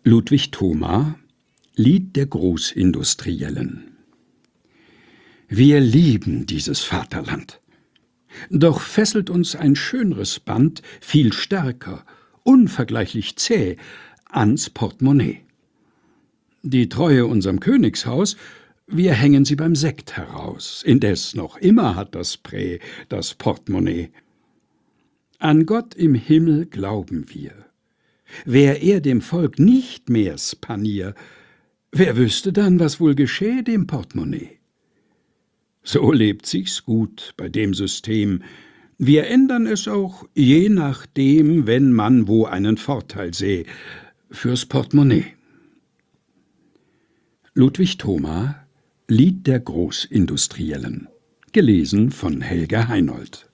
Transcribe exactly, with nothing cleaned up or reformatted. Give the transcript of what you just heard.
Ludwig Thoma, Lied der Großindustriellen. Wir lieben dieses Vaterland. Doch fesselt uns ein schönres Band, viel stärker, unvergleichlich zäh, ans Portemonnaie. Die Treue unserem Königshaus, wir hängen sie beim Sekt heraus, indes noch immer hat das Prä das Portemonnaie. An Gott im Himmel glauben wir. Wär er dem Volk nicht mehrs Panier, wer wüsste dann, was wohl geschähe dem Portemonnaie? So lebt sich's gut bei dem System. Wir ändern es auch je nachdem, wenn man wo einen Vorteil sähe, fürs Portemonnaie. Ludwig Thoma, Lied der Großindustriellen. Gelesen von Helga Heinold.